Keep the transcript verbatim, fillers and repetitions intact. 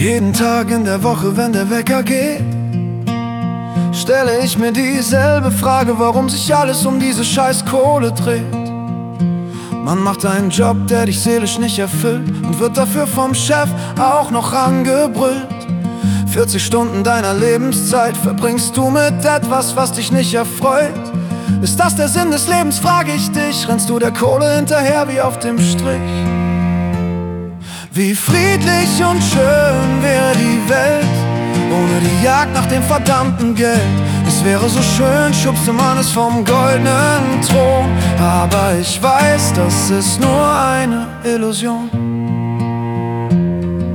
Jeden Tag in der Woche, wenn der Wecker geht, stelle ich mir dieselbe Frage, warum sich alles um diese scheiß Kohle dreht. Man macht einen Job, der dich seelisch nicht erfüllt und wird dafür vom Chef auch noch angebrüllt. vierzig Stunden deiner Lebenszeit verbringst du mit etwas, was dich nicht erfreut. Ist das der Sinn des Lebens, frage ich dich? Rennst du der Kohle hinterher wie auf dem Strich? Wie friedlich und schön wäre die Welt ohne die Jagd nach dem verdammten Geld. Es wäre so schön, schubste man es vom goldenen Thron. Aber ich weiß, das ist nur eine Illusion.